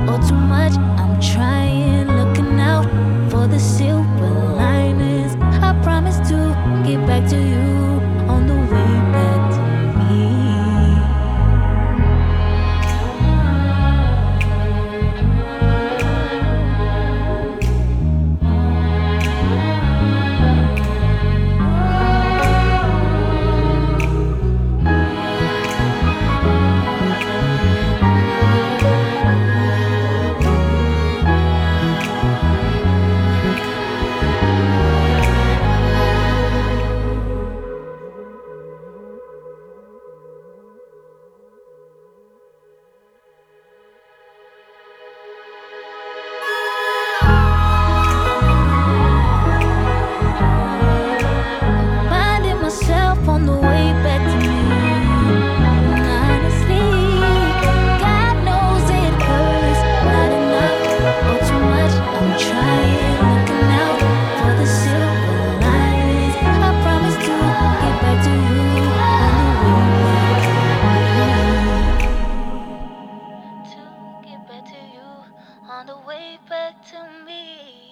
or too much. I'm trying, looking out for the silver linings. I promise to get back to you on the way back to me. Finding myself on the way back to me. And honestly, God knows it hurts. Not enough or too much. I'm trying, looking out for the silver linings. I promise to get back to you on the way back to me. To get back to you on the way back to me.